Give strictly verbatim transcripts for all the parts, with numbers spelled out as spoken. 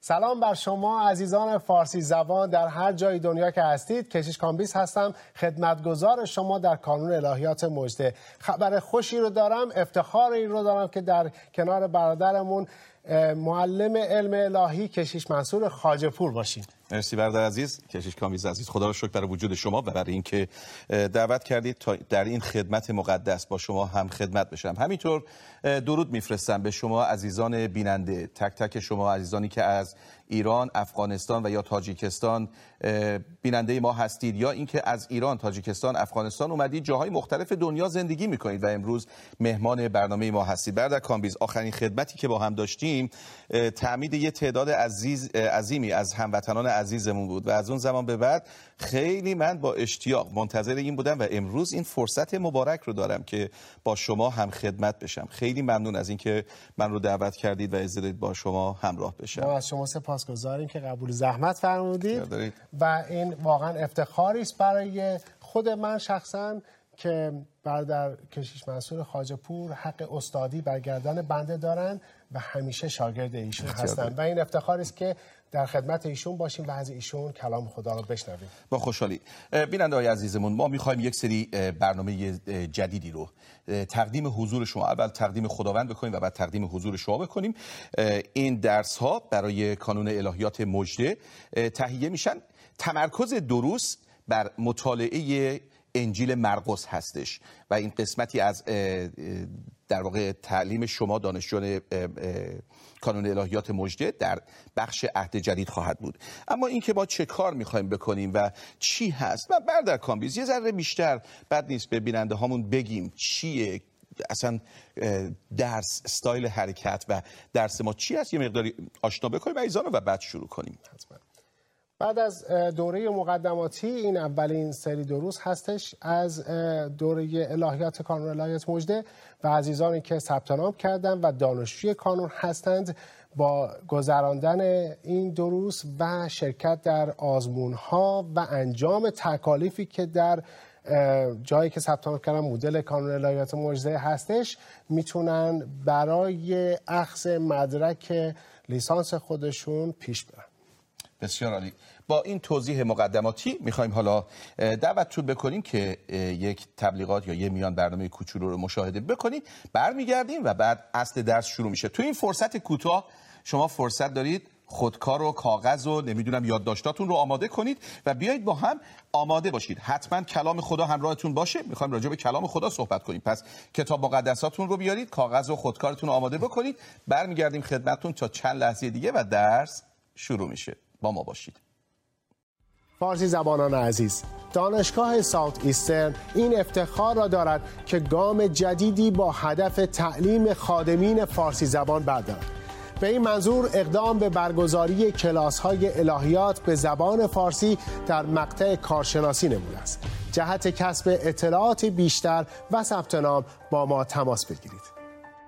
سلام بر شما عزیزان فارسی زبان در هر جای دنیا که هستید. کشیش کامبیز هستم، خدمتگزار شما در کانون الهیات مژده. خبر خوشی رو دارم، افتخاری رو دارم که در کنار برادرمون معلم علم الهی کشیش منصور خواجه‌پور باشیم. مرسی برادر عزیز، کشیش کامبیز عزیز، خدا را شکر برای وجود شما و برای اینکه دعوت کردید تا در این خدمت مقدس با شما هم خدمت بشم. همینطور درود میفرستم به شما عزیزان بیننده، تک تک شما عزیزانی که از ایران، افغانستان و یا تاجیکستان بیننده ما هستید، یا اینکه از ایران، تاجیکستان، افغانستان اومدید جاهای مختلف دنیا زندگی میکنید و امروز مهمان برنامه ما هستید. برادر کامبیز، آخرین خدمتی که با هم داشتیم تعمید یه تعداد عزیز عظیمی از هموطنان عزیزمون بود و از اون زمان به بعد خیلی من با اشتیاق منتظر این بودم و امروز این فرصت مبارک رو دارم که با شما هم خدمت بشم. خیلی ممنون از اینکه من رو دعوت کردید و اجازه دادید با شما همراه بشم. ما از شما سپاسگزاریم که قبول زحمت فرمودید و این واقعا افتخاری است برای خود من شخصا که برادر کشیش منصور خواجه‌پور حق استادی بر گردن بنده دارن و همیشه شاگرد ایشون هستن و این افتخاری است که در خدمت ایشون باشیم و از ایشون کلام خدا رو بشنویم. با خوشحالی. بیننده‌های عزیزمون، ما می‌خوایم یک سری برنامه جدیدی رو تقدیم حضور شما، اول تقدیم خداوند بکنیم و بعد تقدیم حضور شما بکنیم. این درس‌ها برای کانون الهیات مژده تهیه میشن. تمرکز دروس بر مطالعه انجیل مرقس هستش و این قسمتی از در واقع تعلیم شما دانشجویان کانون الهیات مژده در بخش عهد جدید خواهد بود. اما این که ما چه کار میخوایم بکنیم و چی هست و برادر کامبیز یه ذره بیشتر بد نیست به بیننده هامون بگیم چیه اصلا درس، استایل حرکت و درس ما چی هست، یه مقداری آشنا بکنیم عزیزانو و بعد شروع کنیم. حتما. بعد از دوره مقدماتی این اولین سری دروس هستش از دوره الهیات کانون الهیات مژده و عزیزانی که ثبت نام کردند و دانشجوی کانون هستند با گذراندن این دروس و شرکت در آزمون‌ها و انجام تکالیفی که در جایی که ثبت نام کردن مدل کانون الهیات مژده هستش میتونن برای اخذ مدرک لیسانس خودشون پیش برن. بسیار عالی. با این توضیح مقدماتی میخوایم حالا دعوتتون بکنیم که یک تبلیغات یا یه میان برنامه کوچولو رو مشاهده بکنید. برمیگردیم و بعد اصل درس شروع میشه. تو این فرصت کوتاه شما فرصت دارید خودکار و کاغذ و نمیدونم یادداشتاتون رو آماده کنید و بیایید با هم آماده باشید. حتما کلام خدا همراهتون باشه. میخوایم راجع به کلام خدا صحبت کنیم. پس کتاب مقدساتون رو بیارید، کاغذ و خودکارتون رو آماده بکنید. برمیگردیم خدمتتون تا چند لحظه دیگه و درس شروع میشه. با ما باشید. فارسی زبانان عزیز، دانشگاه ساوت ایسترن این افتخار را دارد که گام جدیدی با هدف تعلیم خادمین فارسی زبان بردارد. به این منظور اقدام به برگزاری کلاس‌های الهیات به زبان فارسی در مقطع کارشناسی نموده است. جهت کسب اطلاعات بیشتر و ثبت نام با ما تماس بگیرید.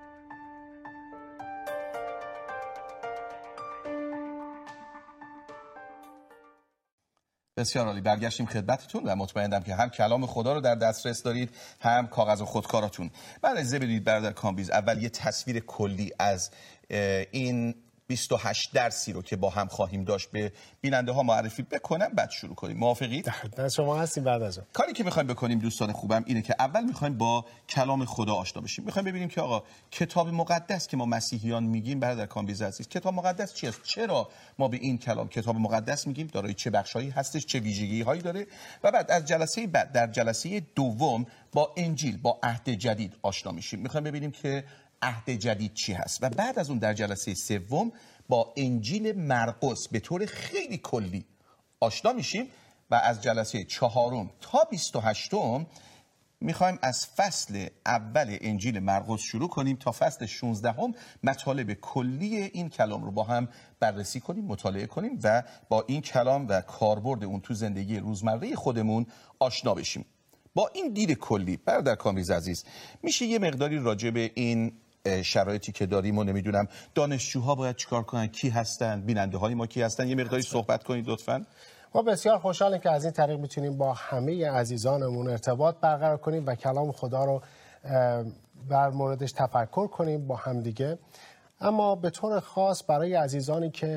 بسیار عالی. برگشتیم خدمتتون و مطمئنم که هم کلام خدا رو در دسترس دارید هم کاغذ و خودکاراتون. بعد اجازه بدید برادر کامبیز اول یه تصویر کلی از این بیست و هشت درسی رو که با هم خواهیم داشت به بیننده ها معرفی بکنم، بعد شروع کنیم. موافقید؟ در شما هستیم. بعد از اون کاری که میخوایم بکنیم دوستان خوبم اینه که اول میخوایم با کلام خدا آشنا بشیم. میخوایم ببینیم که آقا کتاب مقدس که ما مسیحیان میگیم برادر کامبیز عزیز، کتاب مقدس چی است؟ چرا ما به این کلام کتاب مقدس میگیم؟ دارای چه بخشایی هستش؟ چه ویژگی هایی داره؟ و بعد از جلسه بعد در جلسه دوم با انجیل، با عهد جدید آشنا میشیم. میخوایم ببینیم که عهد جدید چی هست و بعد از اون در جلسه سوم با انجیل مرقس به طور خیلی کلی آشنا میشیم و از جلسه چهارم تا بیست و هشتم میخوایم از فصل اول انجیل مرقس شروع کنیم تا فصل شانزدهم مطالب کلی این کلام رو با هم بررسی کنیم، مطالعه کنیم و با این کلام و کاربرد اون تو زندگی روزمره خودمون آشنا بشیم. با این دید کلی برادر کامبیز عزیز میشه یه مقداری راجع به این شرایطی که داریم و نمیدونم دانشجوها باید چیکار کنن، کی هستن، بیننده های ما کی هستن، یه مقداری صحبت کنید لطفاً. ما بسیار خوشحالیم که از این طریق میتونیم با همه عزیزانمون ارتباط برقرار کنیم و کلام خدا رو بر موردش تفکر کنیم با همدیگه. اما به طور خاص برای عزیزانی که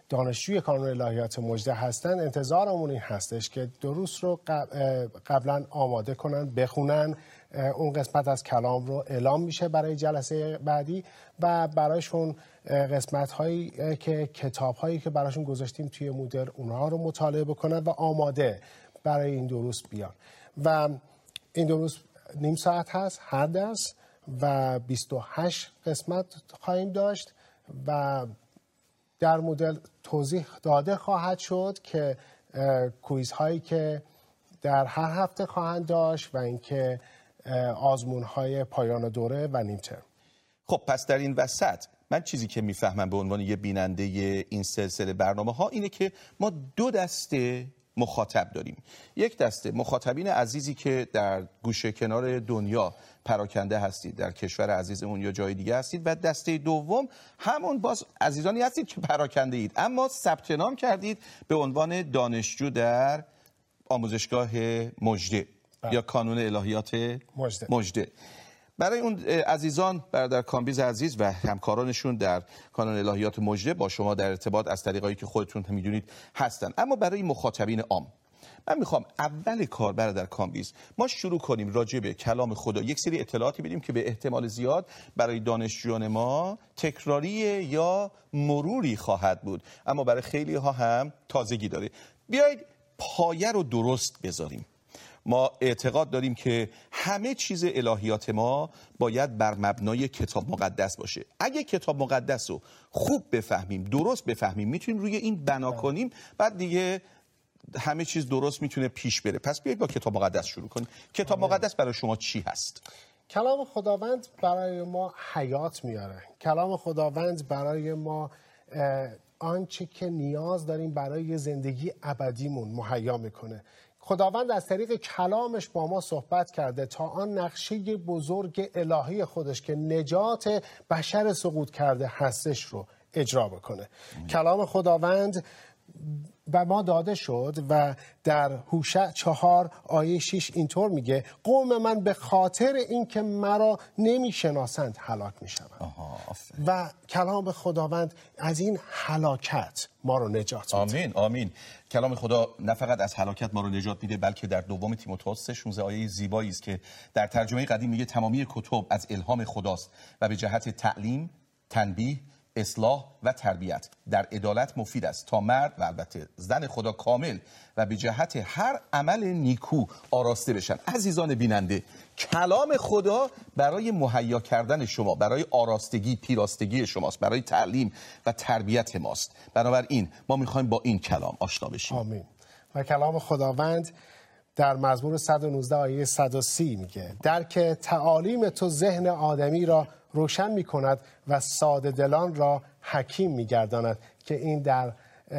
دانشجوی کانون الهیات مژده هستن، انتظارمون این هستش که دروس رو قبلا آماده کنن، بخونن. اون قسمت از کلام رو اعلام میشه برای جلسه بعدی و برایشون قسمت هایی که کتاب هایی که براشون گذاشتیم توی مودل اونها رو مطالعه بکنن و آماده برای این دروس بیان. و این دروس نیم ساعت هست هر درس و بیست و هشت قسمت خواهیم داشت و در مدل توضیح داده خواهد شد که کویز هایی که در هر هفته خواهند داشت و اینکه آزمون های پایان دوره و نیم ترم. خب پس در این وسط من چیزی که میفهمم به عنوان یه بیننده این سلسله برنامه ها اینه که ما دو دسته مخاطب داریم. یک دسته مخاطبین عزیزی که در گوشه کنار دنیا پراکنده هستید، در کشور عزیزمون یا جای دیگه هستید، و دسته دوم همون باز عزیزانی هستید که پراکنده اید اما ثبت نام کردید به عنوان دانشجو در آموزشگاه مژده یا کانون الهیات مژده. مژده. برای اون عزیزان، برادر کامبیز عزیز و همکارانشون در کانون الهیات مژده با شما در ارتباط از طریقایی که خودتون میدونید هستن. اما برای مخاطبین عام من میخوام اول کار برادر کامبیز ما شروع کنیم راجع به کلام خدا یک سری اطلاعاتی بدیم که به احتمال زیاد برای دانشجویان ما تکراری یا مروری خواهد بود، اما برای خیلی ها هم تازگی داره. بیایید پایه رو درست بذاریم. ما اعتقاد داریم که همه چیز الهیات ما باید بر مبنای کتاب مقدس باشه. اگه کتاب مقدس رو خوب بفهمیم، درست بفهمیم، میتونیم روی این بنا کنیم، بعد دیگه همه چیز درست میتونه پیش بره. پس بیایید با کتاب مقدس شروع کنیم. کتاب مقدس برای شما چی هست؟ کلام خداوند برای ما حیات میاره. کلام خداوند برای ما آنچه که نیاز داریم برای زندگی ابدیمون مهیا میکنه. خداوند از طریق کلامش با ما صحبت کرده تا آن نقشه بزرگ الهی خودش که نجات بشر سقوط کرده هستش رو اجرا بکنه. کلام خداوند به ما داده شد و در هوشع چهار آیه شش اینطور میگه قوم من به خاطر اینکه مرا نمیشناسند هلاک میشوند. و کلام خداوند از این هلاکت ما رو نجات میده. آمین آمین. کلام خدا نه فقط از هلاکت ما رو نجات میده، بلکه در دوم تیموتائوس سه شانزده آیه زیبایی است که در ترجمه قدیم میگه تمامی کتب از الهام خداست و به جهت تعلیم، تنبیه، اصلاح و تربیت در عدالت مفید است تا مرد و البته زن خدا کامل و به جهت هر عمل نیکو آراسته بشن. عزیزان بیننده، کلام خدا برای مهیا کردن شما، برای آراستگی، پیراستگی شماست، برای تعلیم و تربیت ماست. بنابراین ما میخوایم با این کلام آشنا بشیم. آمین. و کلام خداوند در مزمور صد و نوزده آیه صد و سی میگه درک تعالیم تو ذهن آدمی را روشن می کند و ساده دلان را حکیم می گرداند، که این در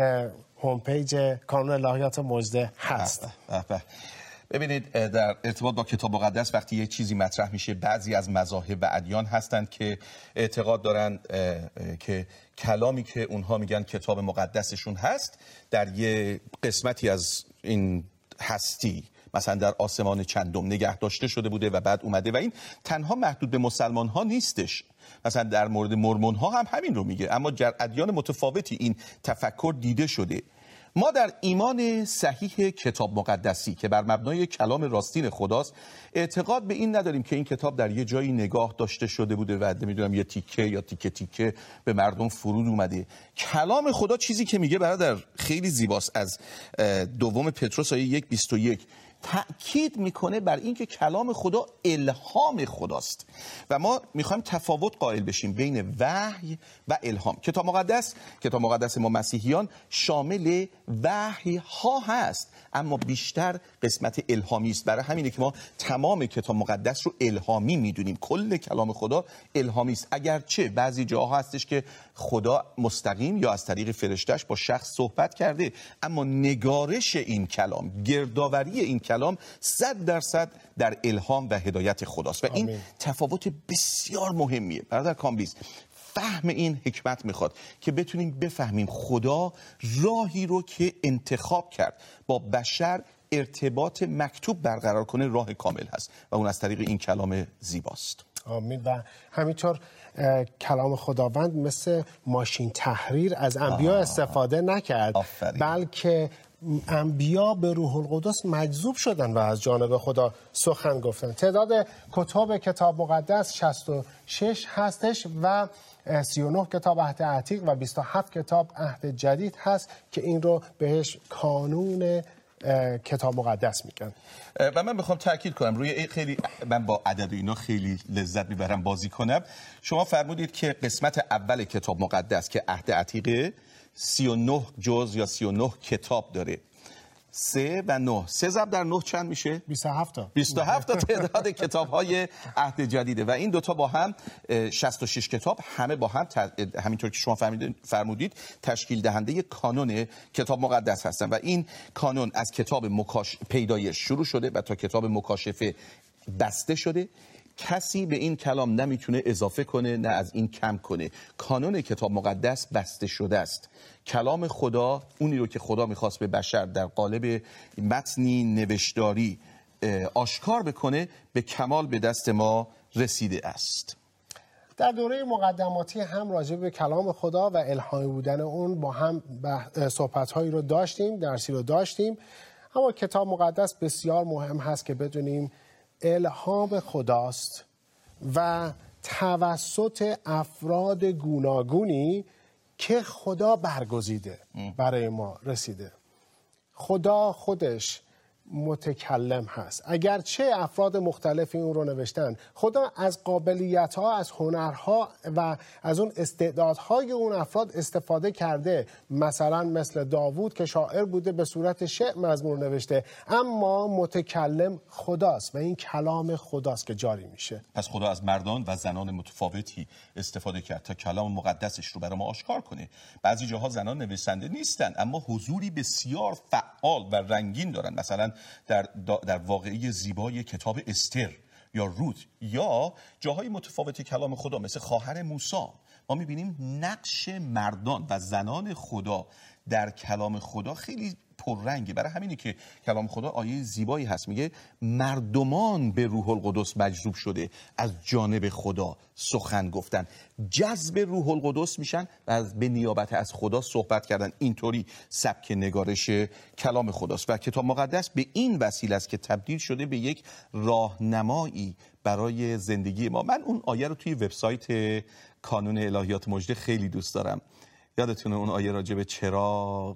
هوم پیج کانون الهیات مژده هست. اه اه اه. ببینید در ارتباط با کتاب مقدس وقتی یک چیزی مطرح میشه، بعضی از مذاهب و ادیان هستند که اعتقاد دارن که کلامی که اونها میگن کتاب مقدسشون هست در یه قسمتی از این هستی، مثلا در آسمان چندم نگه داشته شده بوده و بعد اومده، و این تنها محدود به مسلمان ها نیستش. مثلا در مورد مرمون ها هم همین رو میگه، اما در ادیان متفاوتی این تفکر دیده شده. ما در ایمان صحیح کتاب مقدسی که بر مبنای کلام راستین خداست اعتقاد به این نداریم که این کتاب در یه جایی نگاه داشته شده بوده و نمیدونم یه تیکه یا تیکه تیکه به مردم فرود اومده. کلام خدا چیزی که میگه برادر خیلی زیباست. از دوم پتروس آیه یک بیست و یک تأکید میکنه بر اینکه کلام خدا الهام خداست و ما میخوایم تفاوت قائل بشیم بین وحی و الهام. کتاب مقدس کتاب مقدس ما مسیحیان شامل وحی ها هست، اما بیشتر قسمت الهامی است. برای همینه که ما تمام کتاب مقدس رو الهامی میدونیم. کل کلام خدا الهامی است، اگرچه بعضی جاها هستش که خدا مستقیم یا از طریق فرشته‌اش با شخص صحبت کرده، اما نگارش این کلام، گردآوری این کلام صد درصد در الهام و هدایت خداست و این آمین. تفاوت بسیار مهمیه. برادر کامبیز، فهم این حکمت میخواد که بتونیم بفهمیم خدا راهی رو که انتخاب کرد با بشر ارتباط مکتوب برقرار کنه راه کامل هست و اون از طریق این کلام زیباست. آمین. و همینطور کلام خداوند مثل ماشین تحریر از انبیا استفاده نکرد، آفرین. بلکه انبیا به روح القدس مجذوب شدن و از جانب خدا سخن گفتن. تعداد کتاب کتاب مقدس شصت و شش هستش و سی و نه کتاب عهد عتیق و بیست و هفت کتاب عهد جدید هست که این رو بهش کانون کتاب مقدس میگن. و من میخوام تاکید کنم روی خیلی، من با عدد اینا خیلی لذت میبرم بازی کنم. شما فرمودید که قسمت اول کتاب مقدس که عهد عتیق سی و نه جز یا سی و نه کتاب داره. سه و نه، سه ضرب در نه چند میشه؟ بیست و هفت تا بیست و هفت تا تعداد کتاب‌های عهد جدیده و این دوتا با هم شصت و شش کتاب، همه با هم همینطور که شما فرمودید تشکیل دهنده کانون کتاب مقدس هستن و این کانون از کتاب مکاش... پیدایش شروع شده و تا کتاب مکاشفه بسته شده. کسی به این کلام نمیتونه اضافه کنه نه از این کم کنه. کانون کتاب مقدس بسته شده است. کلام خدا، اونی رو که خدا میخواست به بشر در قالب متنی نوشتاری آشکار بکنه، به کمال به دست ما رسیده است. در دوره مقدماتی هم راجع به کلام خدا و الهامی بودن اون با هم صحبت‌هایی رو داشتیم، درسی رو داشتیم. اما کتاب مقدس بسیار مهم هست که بدونیم الهام خداست و توسط افراد گوناگونی که خدا برگزیده برای ما رسیده. خدا خودش متکلم هست. اگرچه افراد مختلفی اون رو نوشتن، خدا از قابلیت‌ها، از هنرها و از اون استعدادهای اون افراد استفاده کرده. مثلا مثل داوود که شاعر بوده به صورت شعر مزمور نوشته، اما متکلم خداست و این کلام خداست که جاری میشه. پس خدا از مردان و زنان متفاوتی استفاده کرد تا کلام مقدسش رو برای ما آشکار کنه. بعضی جاها زنان نویسنده نیستن اما حضوری بسیار فعال و رنگین دارن. مثلا در در واقعی زیبای کتاب استر یا روت یا جاهای متفاوت کلام خدا مثل خواهر موسی، ما می‌بینیم نقش مردان و زنان خدا در کلام خدا خیلی پررنگه. برای همینه که کلام خدا آیه زیبایی هست، میگه مردمان به روح القدس مجذوب شده از جانب خدا سخن گفتن. جذب روح القدس میشن و از به نیابت از خدا صحبت کردن. اینطوری سبک نگارش کلام خداست و کتاب مقدس به این وسیله است که تبدیل شده به یک راهنمایی برای زندگی ما. من اون آیه رو توی وبسایت کانون الهیات مژده خیلی دوست دارم. یادتونه اون آیه راجع به چراغ،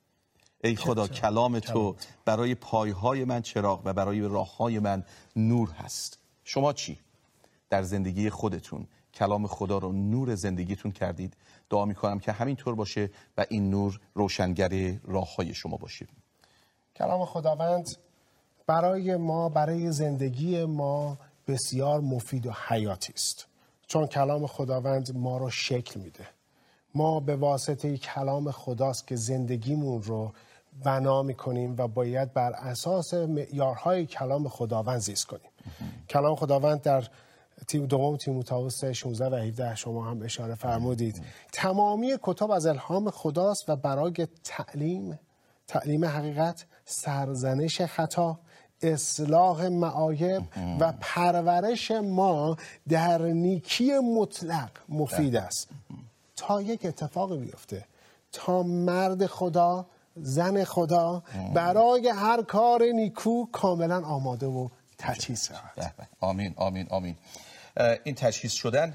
ای خدا کلام تو برای پایهای من چراغ و برای راههای من نور هست. شما چی؟ در زندگی خودتون کلام خدا رو نور زندگیتون کردید؟ دعا میکنم که همینطور باشه و این نور روشنگر راههای شما باشه. کلام خداوند برای ما، برای زندگی ما بسیار مفید و حیاتی است، چون کلام خداوند ما رو شکل میده. ما به واسطه کلام خداست که زندگیمون رو بنا میکنیم و باید بر اساس معیارهای کلام خداوند زیست کنیم. کلام خداوند در تیم دوم تیموتائوس شانزده و هفده شما هم اشاره فرمودید. تمامی کتاب از الهام خداست و برای تعلیم، تعلیم حقیقت، سرزنش خطا، اصلاح معایب و پرورش ما در نیکی مطلق مفید است. تا یک اتفاق بیفته، تا مرد خدا، زن خدا برای هر کار نیکو کاملا آماده و تجهیز شود. آمین آمین آمین. این تجهیز شدن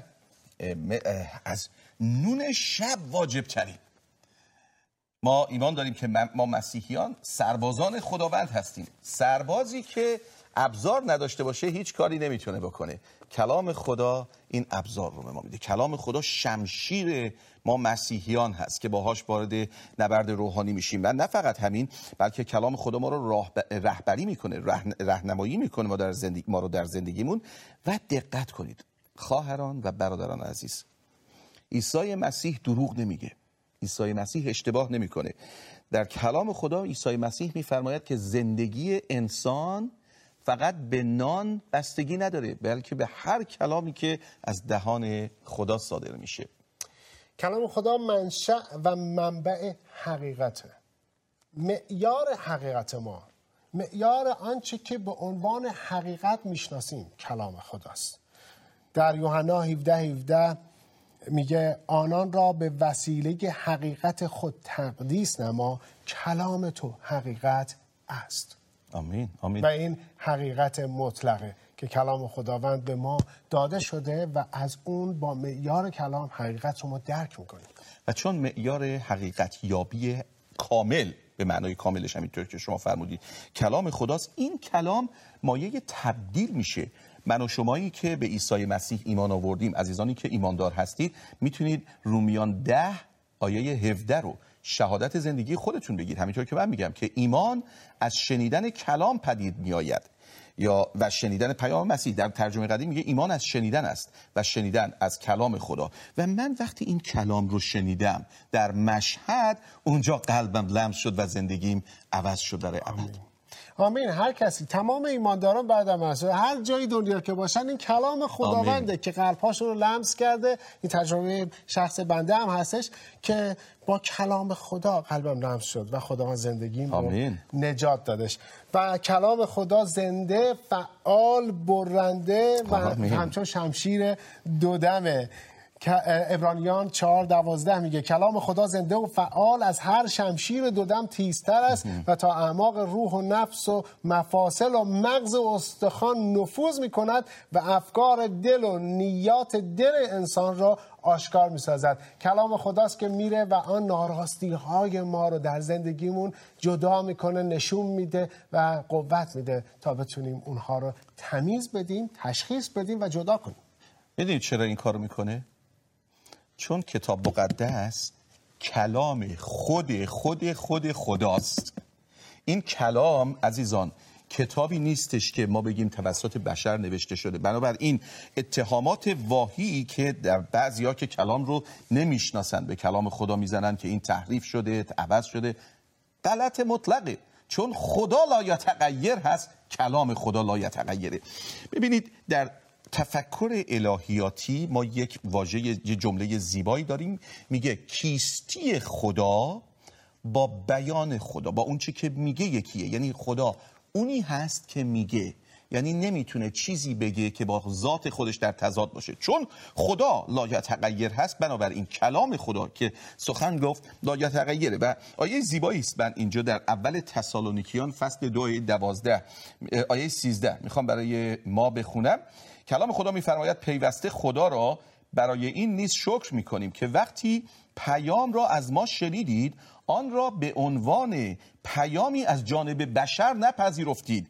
از نون شب واجب ترین. ما ایمان داریم که ما مسیحیان سربازان خداوند هستیم. سربازی که ابزار نداشته باشه هیچ کاری نمیتونه بکنه. کلام خدا این ابزار رو به ما میده. کلام خدا شمشیر ما مسیحیان هست که باهاش وارد نبرد روحانی میشیم و نه فقط همین، بلکه کلام خدا ما رو راه رهبری میکنه، راهنمایی میکنه ما در زندگی ما رو در زندگیمون. و دقت کنید خواهران و برادران عزیز، عیسی مسیح دروغ نمیگه. عیسی مسیح اشتباه نمیکنه. در کلام خدا عیسی مسیح میفرماید که زندگی انسان فقط به نان بستگی نداره، بلکه به هر کلامی که از دهان خدا صادر میشه. کلام خدا منشأ و منبع حقیقته. معیار حقیقت ما، معیار آنچه که به عنوان حقیقت میشناسیم کلام خداست. در یوحنا هفده هفده میگه آنان را به وسیله حقیقت خود تقدیس نما، کلام تو حقیقت است. آمین آمین. و این حقیقت مطلقه که کلام خداوند به ما داده شده و از اون با معیار کلام حقیقت رو ما درک میکنیم. و چون معیار حقیقت یابی کامل به معنای کاملش همینطور که شما فرمودید کلام خداست، این کلام مایه تبدیل میشه. من و شمایی که به عیسی مسیح ایمان آوردیم، عزیزانی که ایماندار هستید، میتونید رومیان ده آیه هفده رو شهادت زندگی خودتون بگید. همینطور که من میگم که ایمان از شنیدن کلام پدید میآید، یا و شنیدن پیام مسیح. در ترجمه قدیم میگه ایمان از شنیدن است و شنیدن از کلام خدا. و من وقتی این کلام رو شنیدم در مشهد، اونجا قلبم لمس شد و زندگیم عوض شد در ابد. آمین. هر کسی، تمام ایمانداران بعد از هر جای دنیا که باشن، این کلام خداونده آمین. که قلب‌هاشون رو لمس کرده. این تجربه شخص بنده هم هستش که با کلام خدا قلبم لمس شد و خداوند زندگیم رو نجات دادش. و کلام خدا زنده، فعال، برنده و همچون شمشیر دودمه. عبرانیان چهار دوازده میگه کلام خدا زنده و فعال از هر شمشیر دودم تیزتر است و تا اعماق روح و نفس و مفاصل و مغز و استخوان نفوذ میکند و افکار دل و نیات دل انسان را آشکار میسازد. کلام خداست که میره و آن ناراستی های ما رو در زندگیمون جدا میکنه، نشون میده و قوت میده تا بتونیم اونها رو تمیز بدیم، تشخیص بدیم و جدا کنیم. میدونید چرا این کارو میکنه؟ چون کتاب مقدس کلام خود خود خود خداست. این کلام عزیزان کتابی نیستش که ما بگیم توسط بشر نوشته شده. بنابراین اتهامات واهی که در بعضیا که کلام رو نمیشناسن به کلام خدا میزنن که این تحریف شده، عوض شده، غلط مطلقه. چون خدا لا یتغیر هست، کلام خدا لا یتغیره. ببینید در تفکر الهیاتی ما یک واژه، یه جمله زیبایی داریم، میگه کیستی خدا با بیان خدا، با اون چی که میگه یکیه. یعنی خدا اونی هست که میگه، یعنی نمیتونه چیزی بگه که با ذات خودش در تضاد باشه. چون خدا لا یتغیر هست، بنابراین کلام خدا که سخن گفت لا یتغیره. و آیه زیبایی است من اینجا در اول تسالونیکیان فصل دو آیه دوازده آیه سیزده میخوام برای ما بخونم. کلام خدا میفرماید پیوسته خدا را برای این نیز شکر میکنیم که وقتی پیام را از ما شنیدید آن را به عنوان پیامی از جانب بشر نپذیرفتید،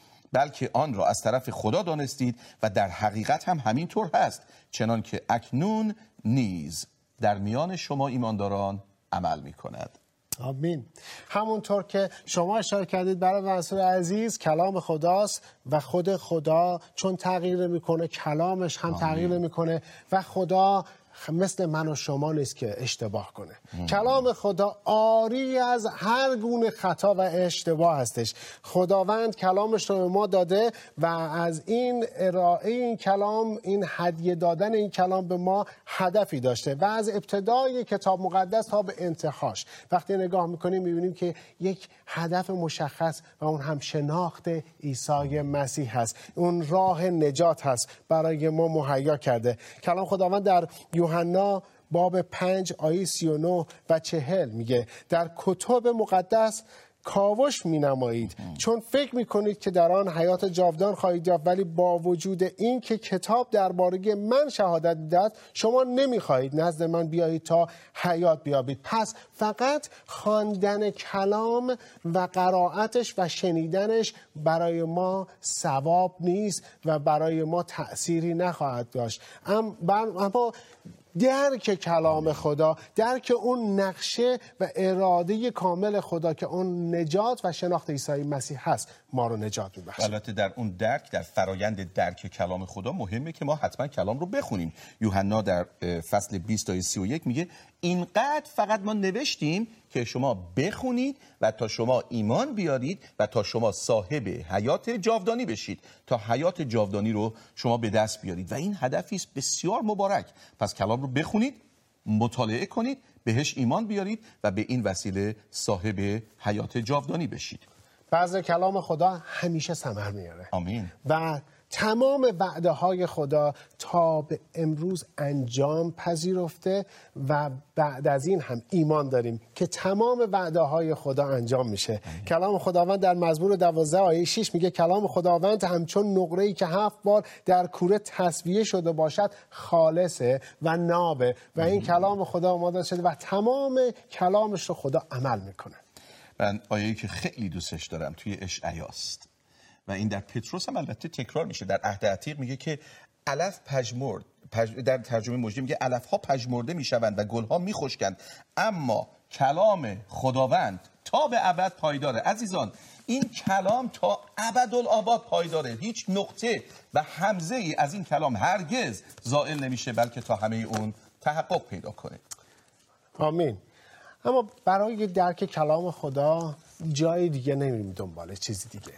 بلکه آن را از طرف خدا دانستید و در حقیقت هم همینطور هست، چنان که اکنون نیز در میان شما ایمانداران عمل میکند. آمین. همونطور که شما اشاره کردید برای منصور عزیز، کلام خداست و خود خدا چون تغییر میکنه کلامش هم آمین. تغییر میکنه و خدا مثل من و شما نیست که اشتباه کنه. مم. کلام خدا عاری از هر گونه خطا و اشتباه هستش. خداوند کلامش رو به ما داده و از این ارائه این کلام، این هدیه دادن این کلام به ما هدفی داشته و از ابتدای کتاب مقدس تا به انتهاش وقتی نگاه میکنیم میبینیم که یک هدف مشخص و اون هم شناخت عیسی مسیح هست. اون راه نجات هست برای ما مهیا کرده. کلام خداوند در یوحنا باب پنج آیه سی و نه و چهل میگه در کتب مقدس کاوش می نمایید چون فکر می کنید که در آن حیات جاودان خواهید یافت، ولی با وجود این که کتاب درباره من شهادت داد شما نمی خواهید نزد من بیایید تا حیات بیابید. پس فقط خواندن کلام و قرائتش و شنیدنش برای ما ثواب نیست و برای ما تأثیری نخواهد داشت، اما درک کلام خدا، درک اون نقشه و اراده کامل خدا که اون نجات و شناخت عیسی مسیح هست ما رو نجات میبخشه. البته در اون درک، در فرایند درک کلام خدا مهمه که ما حتما کلام رو بخونیم. یوحنا در فصل بیست آیه سی و یک میگه اینقدر فقط ما نوشتیم که شما بخونید و تا شما ایمان بیارید و تا شما صاحب حیات جاودانی بشید، تا حیات جاودانی رو شما به دست بیارید. و این هدفی است بسیار مبارک. پس کلام رو بخونید، مطالعه کنید، بهش ایمان بیارید و به این وسیله صاحب حیات جاودانی بشید. بعض کلام خدا همیشه ثمر میاره. آمین. و تمام وعده های خدا تا به امروز انجام پذیرفته و بعد از این هم ایمان داریم که تمام وعده های خدا انجام میشه. کلام خداوند در مزمور دوازده آیه شش میگه کلام خداوند همچون نقره‌ای که هفت بار در کوره تصفیه شده باشد خالصه و نابه و این کلام خدا آماده شده و تمام کلامش رو خدا عمل میکنه. من آیه‌ای که خیلی دوستش دارم توی اشعیاست و این در پتروس هم البته تکرار میشه. در عهد عتیق میگه که علف پژمرد، پج... در ترجمه مجدی میگه علف ها پژمرده میشوند و گل ها میخشکند اما کلام خداوند تا به ابد پایداره. عزیزان این کلام تا ابدالآباد پایداره، هیچ نقطه و همزه ای از این کلام هرگز زائل نمیشه بلکه تا همه اون تحقق پیدا کنه. آمین. اما برای درک کلام خدا جای دیگه نمیریم دنبال چیزی دیگه،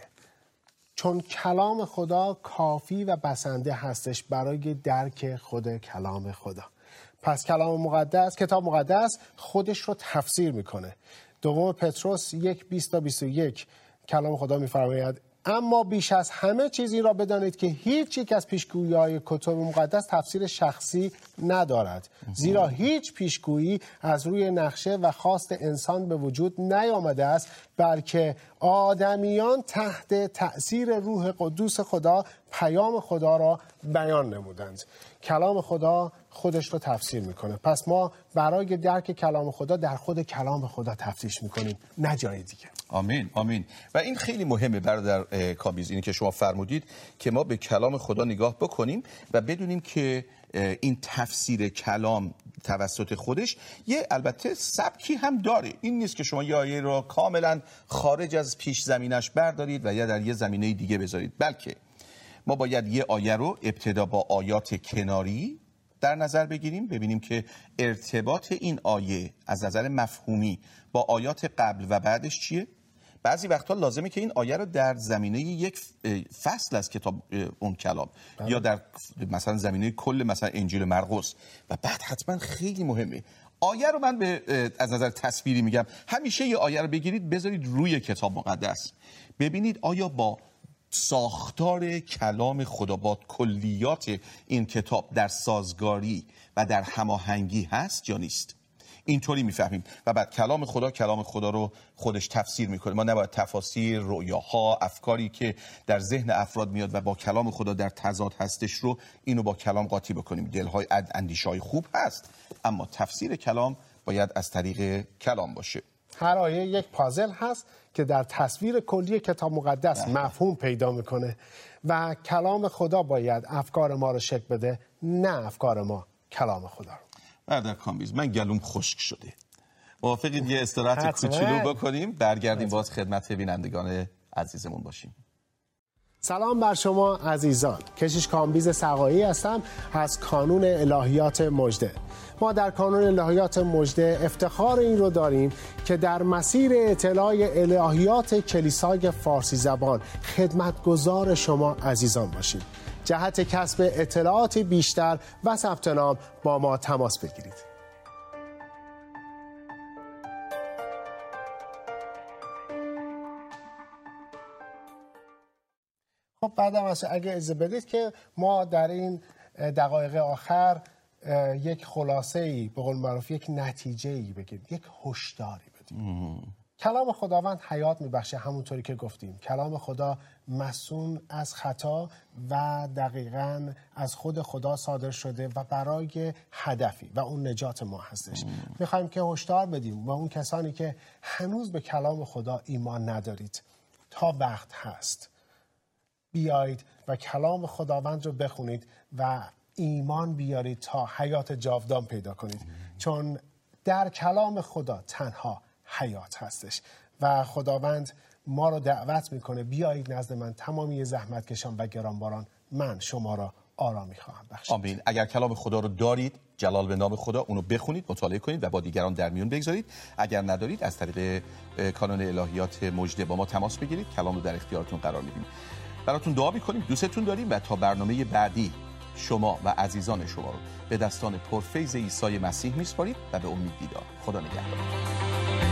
چون کلام خدا کافی و بسنده هستش برای درک خود کلام خدا. پس کلام مقدس، کتاب مقدس خودش رو تفسیر میکنه. دوم پتروس یک بیست تا بیست و یک کلام خدا میفرماید اما بیش از همه چیز این را بدانید که هیچ یک از پیشگویی‌های کتاب مقدس تفسیر شخصی ندارد، زیرا هیچ پیشگویی از روی نقشه و خواست انسان به وجود نیامده است، بلکه آدمیان تحت تأثیر روح قدوس خدا پیام خدا را بیان نمودند. کلام خدا خودش رو تفسیر میکنه. پس ما برای درک کلام خدا در خود کلام خدا تفتیش میکنیم، نه جای دیگه. آمین آمین. و این خیلی مهمه برادر کامبیز، اینی که شما فرمودید که ما به کلام خدا نگاه بکنیم و بدونیم که این تفسیر کلام توسط خودش یه البته سبکی هم داره. این نیست که شما یه آیه رو کاملا خارج از پیش زمینش بردارید و یا در یه زمینه دیگه بذارید، بلکه ما باید یه آیه رو ابتدا با آیات کناری در نظر بگیریم، ببینیم که ارتباط این آیه از نظر مفهومی با آیات قبل و بعدش چیه. بعضی وقتا لازمه که این آیه رو در زمینه یک فصل از کتاب اون کلام بله. یا در مثلا زمینه کل مثلا انجیل مرقس و بعد حتما خیلی مهمه آیه رو من به از نظر تصویری میگم، همیشه یه آیه رو بگیرید بذارید روی کتاب مقدس، ببینید آیا با ساختار کلام خدا با کلیات این کتاب در سازگاری و در هماهنگی هست یا نیست. اینطوری میفهمیم و بعد کلام خدا کلام خدا رو خودش تفسیر میکنه. ما نباید تفاسیر، رؤیاها، افکاری که در ذهن افراد میاد و با کلام خدا در تضاد هستش رو اینو با کلام قاطی بکنیم. دلهای اندیشه‌های خوب هست اما تفسیر کلام باید از طریق کلام باشه. هر آیه یک پازل هست که در تصویر کلی کتاب مقدس مفهوم پیدا میکنه و کلام خدا باید افکار ما رو شکل بده، نه افکار ما کلام خدا رو. برادر کامبیز من گلوم خشک شده، موافقید یه استراحت کوچولو بکنیم برگردیم باز خدمت بینندگان عزیزمون باشیم. سلام بر شما عزیزان، کشیش کامبیز سقایی هستم از کانون الهیات مژده. ما در کانون الهیات مژده افتخار این رو داریم که در مسیر اطلاع الهیات کلیسای فارسی زبان خدمتگزار شما عزیزان باشیم. جهت کسب اطلاعات بیشتر و ثبت نام با ما تماس بگیرید. خب بعدم اگه اجازه بدید که ما در این دقایق آخر یک خلاصه‌ای به قول معروف یک نتیجه‌ای بگیم، یک هشداری بدیم. کلام خداوند حیات میبخشه، همونطوری که گفتیم کلام خدا مسئول از خطا و دقیقاً از خود خدا صادر شده و برای هدفی و اون نجات ما هستش. میخوایم که هشدار بدیم و اون کسانی که هنوز به کلام خدا ایمان ندارید، تا وقت هست بیایید و کلام خداوند رو بخونید و ایمان بیارید تا حیات جاودان پیدا کنید، چون در کلام خدا تنها حیات هستش و خداوند ما رو دعوت میکنه بیایید نزد من تمامی زحمت کشان و گرانباران، من شما را آرامی خواهم بخشید. آمین. اگر کلام خدا رو دارید، جلال به نام خدا، اونو بخونید، مطالعه کنید و با دیگران در میون بگذارید. اگر ندارید از طریق کانون الهیات مژده با ما تماس بگیرید، کلام رو در اختیارتون قرار میدیم. براتون دعا میکنیم، دوستتون داریم و تا برنامه بعدی شما و عزیزان شما رو به دستان پرفیض عیسی مسیح میسپاریم و به امید دیدار. خدا نگهدار.